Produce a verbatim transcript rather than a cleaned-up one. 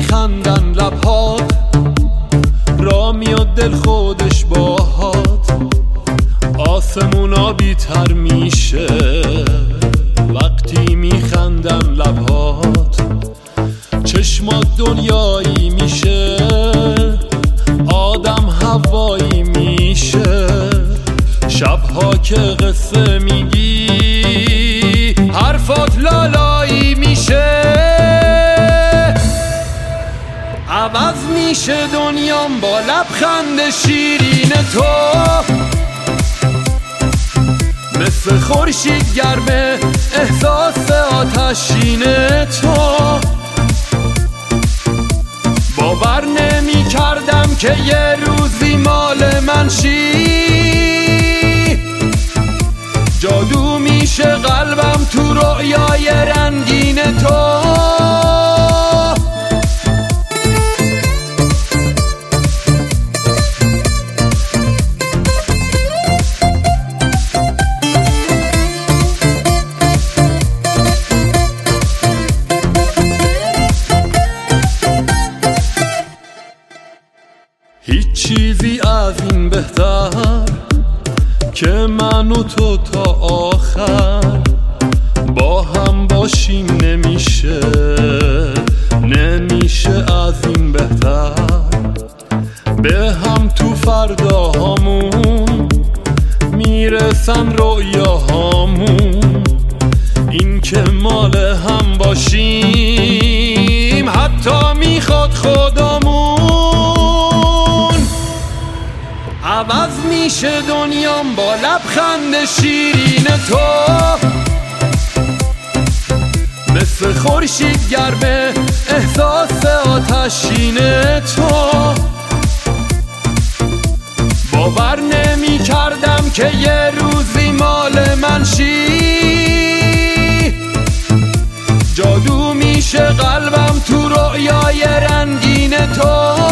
میخندن لبهات، را میاد دل خودش باهات. آسمونا بی‌تر میشه وقتی میخندن لبهات. چشمات دنیایی میشه، آدم هوایی میشه. شبها که قصه میگی حرفات لالایی میشه. عوض میشه دنیام با لبخند شیرین تو، مثل خورشید گرمه احساس آتشین تو. باور نمی کردم که یه روزی مال من شی. جادو میشه قلبم تو رؤیای رنگین تو. هیچ چیزی از این بهتر که من و تو تا آخر با هم باشیم نمیشه. نمیشه از این بهتر. به هم تو فرداهامون میرسن رویاهامون. این که مال هم باشیم حتی میخواد خدامون. عوض میشه دنیام با لبخند شیرین تو، مثل خورشید گرمه احساس آتشین تو. باور نمی کردم که یه روزی مال من شی. جادو میشه قلبم تو رؤیای رنگین تو.